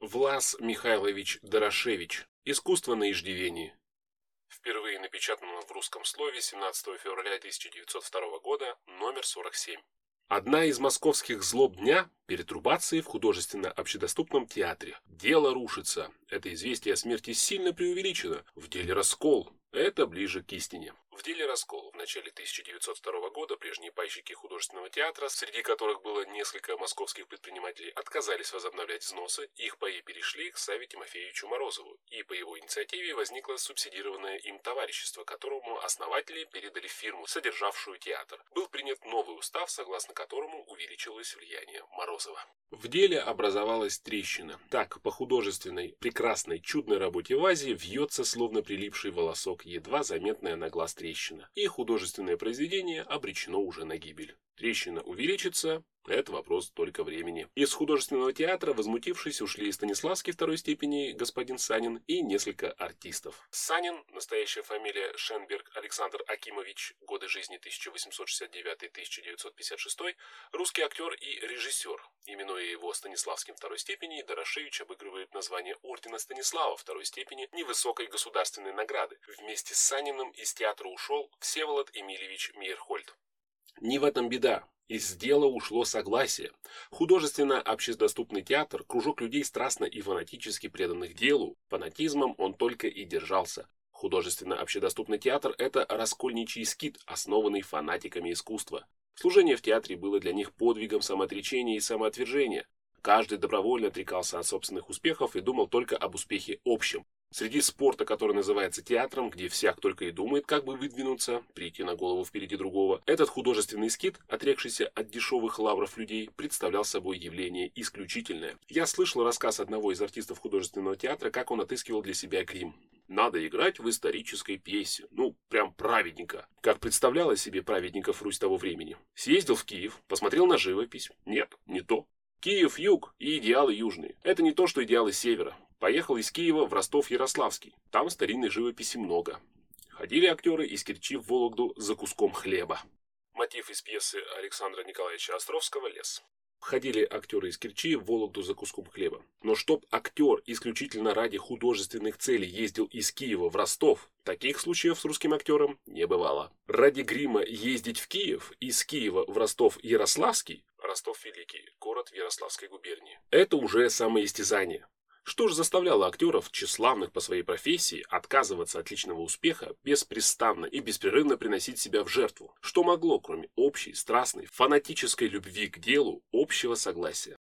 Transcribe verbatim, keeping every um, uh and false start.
Влас Михайлович Дорошевич. Искусство на иждивении. Впервые напечатано в русском слове семнадцатого февраля тысяча девятьсот второго года, номер сорок семь. Одна из московских злоб дня – перетрубации в художественно-общедоступном театре. Дело рушится. Это известие о смерти сильно преувеличено. В деле раскол. Это ближе к истине. В деле раскол в начале тысяча девятьсот второго года прежние пайщики художественного театра, среди которых было несколько московских предпринимателей, отказались возобновлять взносы, их паи перешли к Саве Тимофеевичу Морозову, и по его инициативе возникло субсидированное им товарищество, которому основатели передали фирму, содержавшую театр. Был принят новый устав, согласно которому увеличилось влияние Морозова. В деле образовалась трещина. Так, по художественной, прекрасной, чудной работе вазе вьется, словно прилипший волосок, едва заметная на глаз трещина. И художественное произведение обречено уже на гибель. Трещина увеличится, это вопрос только времени. Из художественного театра, возмутившись, ушли Станиславский второй степени господин Санин и несколько артистов. Санин, настоящая фамилия Шенберг Александр Акимович, годы жизни тысяча восемьсот шестьдесят девятый — тысяча девятьсот пятьдесят шестой, русский актер и режиссер. Именуя его Станиславским второй степени, Дорошевич обыгрывает название ордена Станислава второй степени, невысокой государственной награды. Вместе с Саниным из театра ушел Всеволод Эмильевич Мейерхольд. Не в этом беда. Из дела ушло согласие. Художественно-общедоступный театр – кружок людей, страстно и фанатически преданных делу. Фанатизмом он только и держался. Художественно-общедоступный театр – это раскольничий скит, основанный фанатиками искусства. Служение в театре было для них подвигом самоотречения и самоотвержения. Каждый добровольно отрекался от собственных успехов и думал только об успехе общем. Среди спорта, который называется театром, где всяк только и думает, как бы выдвинуться, прийти на голову впереди другого, этот художественный скит, отрекшийся от дешевых лавров людей, представлял собой явление исключительное. Я слышал рассказ одного из артистов художественного театра, как он отыскивал для себя грим. Надо играть в исторической пьесе. Ну, прям праведника. Как представляла себе праведников Русь того времени. Съездил в Киев, посмотрел на живопись. Нет, не то. Киев – юг и идеалы южные. Это не то, что идеалы севера. Поехал из Киева в Ростов-Ярославский. Там старинной живописи много. Ходили актеры из Керчи в Вологду за куском хлеба. Мотив из пьесы Александра Николаевича Островского «Лес». Ходили актеры из Керчи в Вологду за куском хлеба. Но чтоб актер исключительно ради художественных целей ездил из Киева в Ростов, таких случаев с русским актером не бывало. Ради грима ездить в Киев, из Киева в Ростов-Ярославский, Ростов Великий, город в Ярославской губернии, это уже самоистязание. Что же заставляло актеров, тщеславных по своей профессии, отказываться от личного успеха, беспрестанно и беспрерывно приносить себя в жертву? Что могло, кроме общей, страстной, фанатической любви к делу, общего согласия?